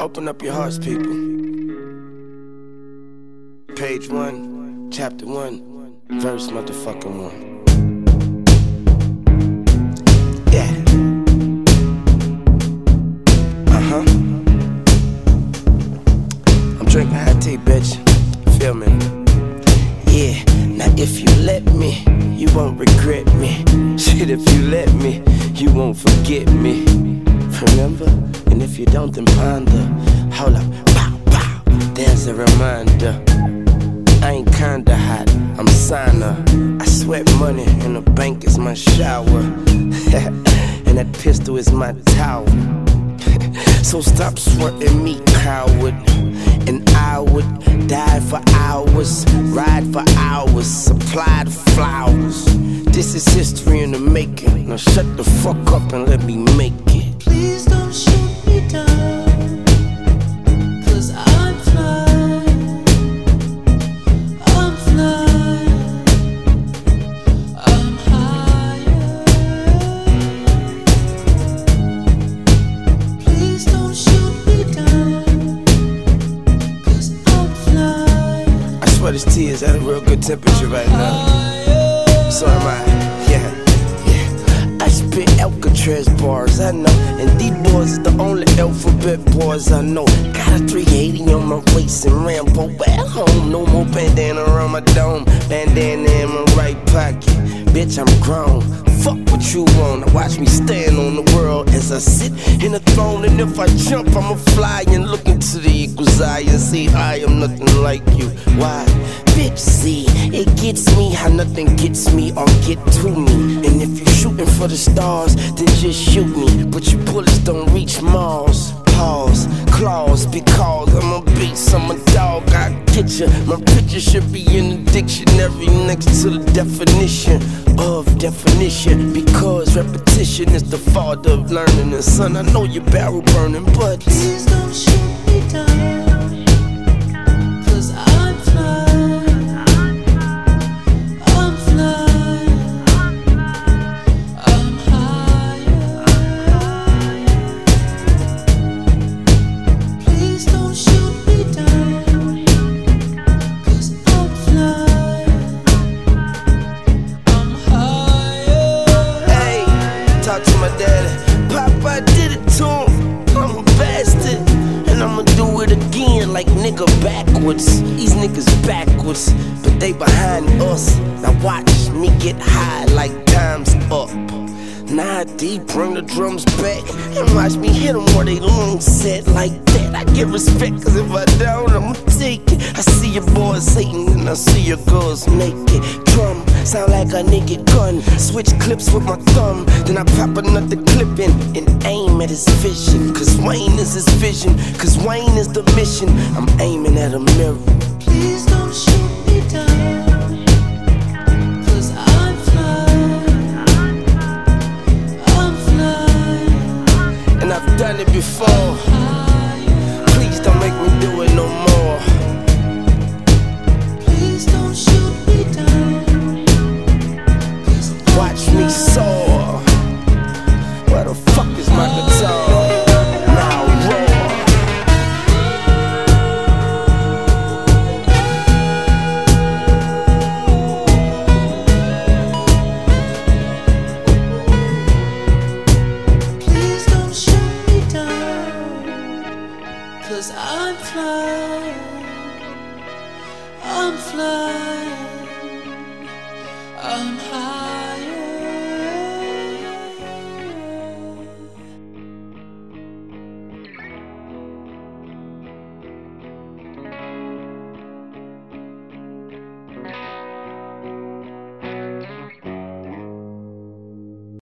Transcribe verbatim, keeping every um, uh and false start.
Open up your hearts, people. Page one, chapter one, verse motherfucking one. Yeah. Uh-huh. I'm drinking hot tea, bitch. Feel me? Yeah. Now if you let me, you won't regret me. Shit, if you let me, you won't forget me. Remember? And if you don't, then ponder. Hold up, pow, pow, there's a reminder. I ain't kinda hot, I'm signer. I sweat money and the bank is my shower. And that pistol is my towel. So stop sweating me, coward. And I would die for hours, ride for hours, supply the flowers. This is history in the making. Now shut the fuck up and let me make it. Please don't shoot me down, 'cause I'm flying, I'm flying, I'm higher. Please don't shoot me down, 'cause I'm flying. I swear this tea is at a real good temperature right now. So am I, yeah, yeah. I spit Alcatraz bars, I know. And these boys is the only alphabet boys I know. Got a three eighty on my waist and Rambo at home. No more bandana around my dome, bandana in my right pocket. Bitch, I'm grown. Fuck what you want. Watch me stand on the world as I sit in the throne. And if I jump, I'ma fly and look into the eagle's eye and see I am nothing like you. Why? Bitch, see, it gets me how nothing gets me or get to me. And if you're shooting for the stars, then just shoot me. But your bullets don't reach Mars. Pause, claws, because I'm a beast, I'm a dog, I get ya. My picture should be in the dictionary next to the definition of definition. Because repetition is the father of learning. And son, I know your barrel burning, but please don't shoot me down, 'cause I'm flying, I'm flying, I'm higher. Please don't shoot me down, 'cause I'm flying, I'm higher. hey, talk to my daddy. Papa did it to him. I'm a bastard, and I'ma do it again like nigga backwards. These niggas backwards, but they behind us. Now watch me get high like time's up. Nah, deep, bring the drums back and watch me hit them where they lungs set like that. I get respect, 'cause if I don't, I'ma take it. I see your boys hating and I see your girls naked. Drum sound like a naked gun. Switch clips with my thumb, then I pop another clip in and aim at his vision. 'Cause Wayne is his vision, 'cause Wayne is the mission. I'm aiming at a mirror. Please don't shoot me down, 'cause I'm flying, I'm flying, And I've done it before. Please don't make me do it no more. please don't shoot me down, 'cause Watch me soar. Where the fuck is my guitar? Now roar. please don't shoot me down, 'cause I'm flying, I'm flying.